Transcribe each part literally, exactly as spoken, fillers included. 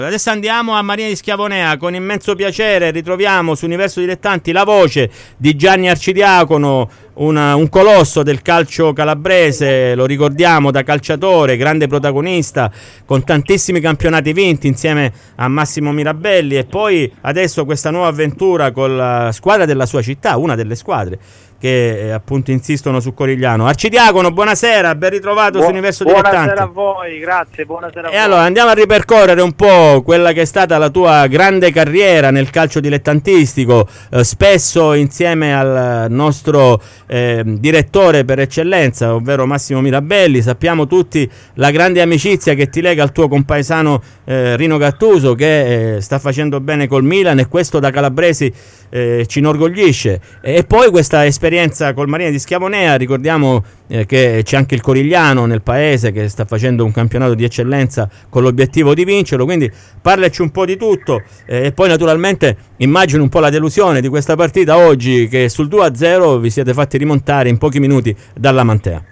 Adesso andiamo a Marina di Schiavonea. Con immenso piacere ritroviamo su Universo Dilettanti la voce di Gianni Arcidiacono, una, un colosso del calcio calabrese, lo ricordiamo da calciatore, grande protagonista, con tantissimi campionati vinti insieme a Massimo Mirabelli, e poi adesso questa nuova avventura con la squadra della sua città, una delle squadre che eh, appunto insistono su Corigliano. Arcidiacono, buonasera, ben ritrovato Bu- su Universo Dilettanti. Buonasera a voi, grazie, buonasera a e voi. Allora andiamo a ripercorrere un po' quella che è stata la tua grande carriera nel calcio dilettantistico, eh, spesso insieme al nostro eh, direttore per eccellenza, ovvero Massimo Mirabelli. Sappiamo tutti la grande amicizia che ti lega al tuo compaesano eh, Rino Gattuso, che eh, sta facendo bene col Milan, e questo da calabresi eh, ci inorgoglisce. E poi questa esperienza col Marina di Schiavonea, ricordiamo eh, che c'è anche il Corigliano nel paese che sta facendo un campionato di eccellenza con l'obiettivo di vincerlo, quindi parlaci un po' di tutto, eh, e poi naturalmente immagino un po' la delusione di questa partita oggi, che sul due a zero vi siete fatti rimontare in pochi minuti dalla Mantea.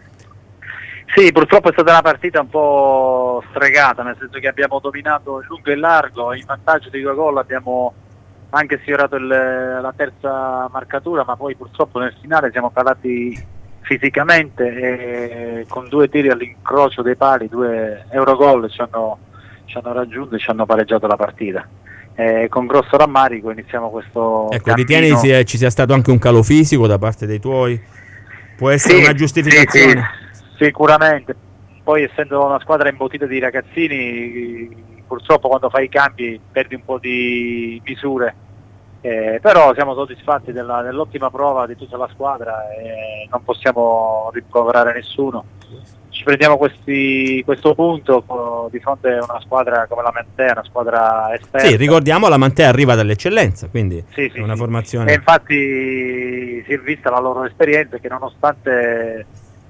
Sì, purtroppo è stata una partita un po' stregata, nel senso che abbiamo dominato il lungo e il largo, in vantaggio di due gol abbiamo anche sfiorato il, la terza marcatura, ma poi purtroppo nel finale siamo calati fisicamente e con due tiri all'incrocio dei pali, due Eurogol ci hanno, ci hanno raggiunto e ci hanno pareggiato la partita. E con grosso rammarico iniziamo questo Ecco, cammino. ritieni sia, ci sia stato anche un calo fisico da parte dei tuoi? Può essere Sì, una giustificazione? Sì, sicuramente. Poi essendo una squadra imbottita di ragazzini, purtroppo quando fai i cambi perdi un po' di misure, eh, però siamo soddisfatti della, dell'ottima prova di tutta la squadra e non possiamo rimproverare nessuno. Ci prendiamo questi, questo punto di fronte a una squadra come la Mantea, una squadra esperta. Sì, ricordiamo la Mantea arriva dall'eccellenza, quindi sì, sì, è una sì. formazione. E infatti si è vista la loro esperienza, che nonostante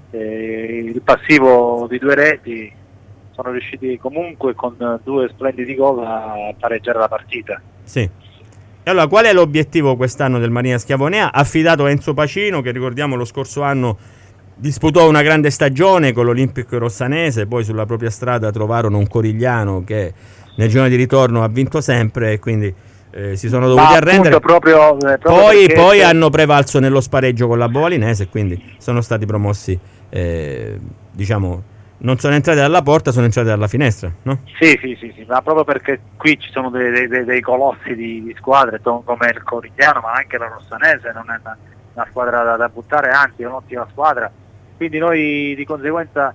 eh, il passivo di due reti sono riusciti comunque con due splendidi gol a pareggiare la partita. Sì. E allora, qual è l'obiettivo quest'anno del Marina Schiavonea? Affidato a Enzo Pacino, che ricordiamo lo scorso anno disputò una grande stagione con l'Olimpico Rossanese, poi sulla propria strada trovarono un Corigliano che nel giorno di ritorno ha vinto sempre, e quindi eh, si sono dovuti Ma arrendere. Proprio, eh, proprio poi poi se... hanno prevalso nello spareggio con la Bovalinese, quindi sono stati promossi, eh, diciamo, non sono entrati dalla porta, sono entrati dalla finestra, no? Sì, sì, sì, sì, ma proprio perché qui ci sono dei, dei, dei colossi di, di squadre come il Corigliano, ma anche la Rossanese non è una, una squadra da, da buttare, anzi è un'ottima squadra, quindi noi di conseguenza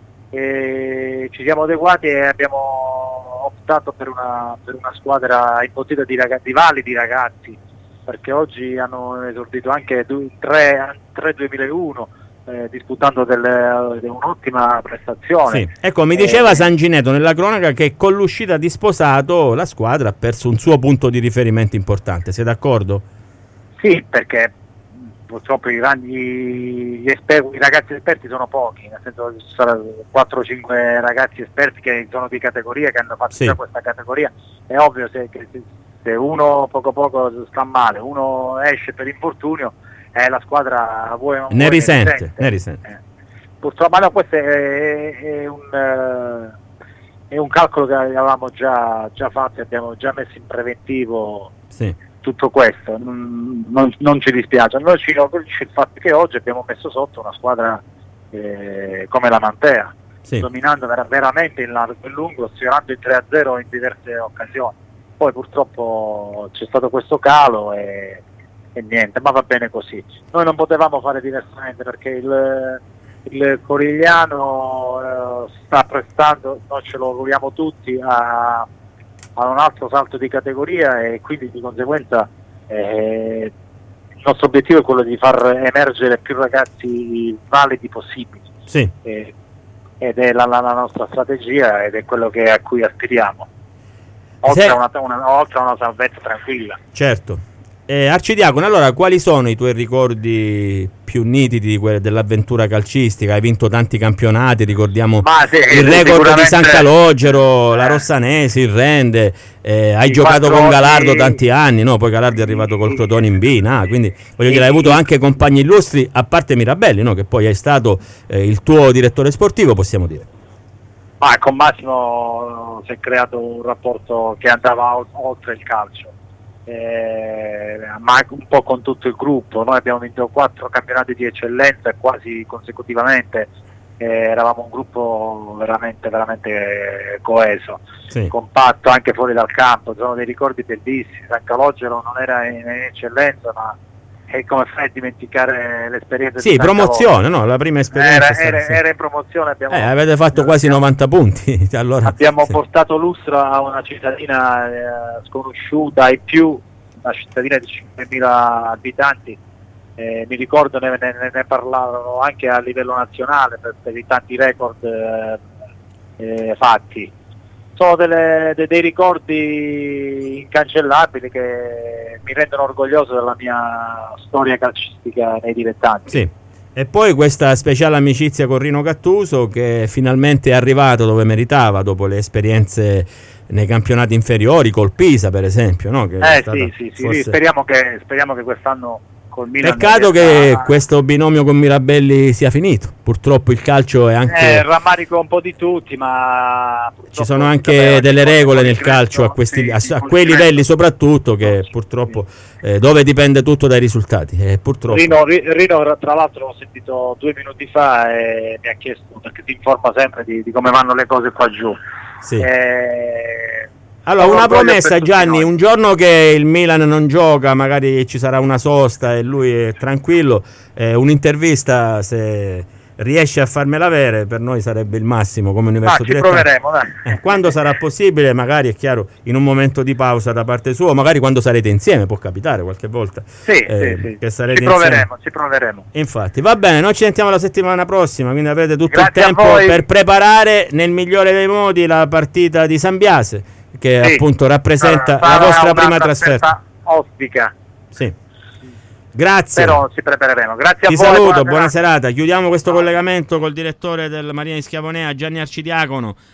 eh, ci siamo adeguati e abbiamo optato per una, per una squadra imbottita di, ragazzi, di validi ragazzi, perché oggi hanno esordito anche tre duemilauno, Eh, disputando delle, de un'ottima prestazione. Sì. Ecco, mi diceva eh, Sangineto nella cronaca che con l'uscita di Sposato la squadra ha perso un suo punto di riferimento importante, sei d'accordo? Sì, perché purtroppo i grandi gli esperti, i ragazzi esperti sono pochi, nel senso che ci sono quattro cinque ragazzi esperti che sono di categoria, che hanno fatto sì. già questa categoria. È ovvio se, che se uno poco poco sta male, uno esce per infortunio, Eh, la squadra vuoi, ne, vuoi risente, ne risente, ne risente. Eh. Purtroppo, ma no, questo è, è, un, è un calcolo che avevamo già, già fatto e abbiamo già messo in preventivo sì. tutto questo, non, non, non ci dispiace. A noi ci inorgoglisce il fatto che oggi abbiamo messo sotto una squadra eh, come la Mantea, sì. dominando ver- veramente in largo e lungo, sfiorando il tre a zero in diverse occasioni. Poi purtroppo c'è stato questo calo e e niente, ma va bene così. Noi non potevamo fare diversamente, perché il, il Corigliano eh, sta prestando, noi ce lo auguriamo tutti, a, a un altro salto di categoria, e quindi di conseguenza eh, il nostro obiettivo è quello di far emergere più ragazzi validi possibili. Sì. Eh, ed è la, la, la nostra strategia, ed è quello che, a cui aspiriamo, oltre, Se... a una, una, oltre a una salvezza tranquilla. Certo. Eh, Arcidiacono, allora quali sono i tuoi ricordi più nitidi di que- dell'avventura calcistica? Hai vinto tanti campionati, ricordiamo sì, il record di San Calogero, eh. la Rossanese, il Rende, eh, hai I giocato con Galardo oggi... tanti anni, no? Poi Galardo è arrivato col Crotone in B, nah, quindi voglio dire, hai avuto anche compagni illustri, a parte Mirabelli, no? Che poi è stato eh, il tuo direttore sportivo, possiamo dire. Ma con Massimo si è creato un rapporto che andava oltre il calcio, eh, ma un po' con tutto il gruppo. Noi abbiamo vinto quattro campionati di eccellenza quasi consecutivamente, eh, eravamo un gruppo veramente veramente coeso, sì. compatto anche fuori dal campo. Sono dei ricordi bellissimi. San Calogero non era in, in eccellenza, ma e come fai a dimenticare l'esperienza sì, di San promozione, Calogero? no? La prima esperienza era, era, sì. era in promozione, abbiamo, eh, avete fatto quasi novanta punti allora, abbiamo sì. portato lustro a una cittadina eh, sconosciuta e più, una cittadina di cinquemila abitanti, eh, mi ricordo ne, ne, ne parlavano anche a livello nazionale per, per i tanti record eh, eh, fatti. Sono delle, de, dei ricordi incancellabili che mi rendono orgoglioso della mia storia calcistica nei dilettanti. Sì. E poi questa speciale amicizia con Rino Gattuso, che finalmente è arrivato dove meritava dopo le esperienze nei campionati inferiori, col Pisa per esempio, no? Che eh sì, sì, sì, forse... speriamo, che, speriamo che quest'anno col Milan. Peccato che a... questo binomio con Mirabelli sia finito. Purtroppo il calcio è anche. Eh, rammarico un po' di tutti, ma ci sono anche delle regole nel calcio a, questi, sì, a, a quei livelli, soprattutto che sì, purtroppo sì. eh, dove dipende tutto dai risultati. Eh, purtroppo. Rino, Rino, tra l'altro, l'ho sentito due minuti fa e mi ha chiesto, perché ti informa sempre di, di come vanno le cose qua giù. Sì. Eh, Allora, una promessa, Gianni, un giorno che il Milan non gioca, magari ci sarà una sosta e lui è tranquillo, eh, un'intervista, se riesce a farmela avere, per noi sarebbe il massimo come universo ah, ci proveremo, dai. Eh, quando sarà possibile, magari è chiaro, in un momento di pausa da parte sua, magari quando sarete insieme, può capitare qualche volta. Sì, eh, sì, sì. Che sarete ci proveremo, insieme. ci proveremo. Infatti, va bene, noi ci sentiamo la settimana prossima, quindi avrete tutto Grazie il tempo per preparare nel migliore dei modi la partita di San Biase, che sì, appunto rappresenta la vostra prima trasferta. Ostica. Sì. Grazie. Però ci prepareremo. Grazie Ti a voi. saluto, buona, buona serata. serata. Chiudiamo questo no. collegamento col direttore del Marina di Schiavonea, Gianni Arcidiacono.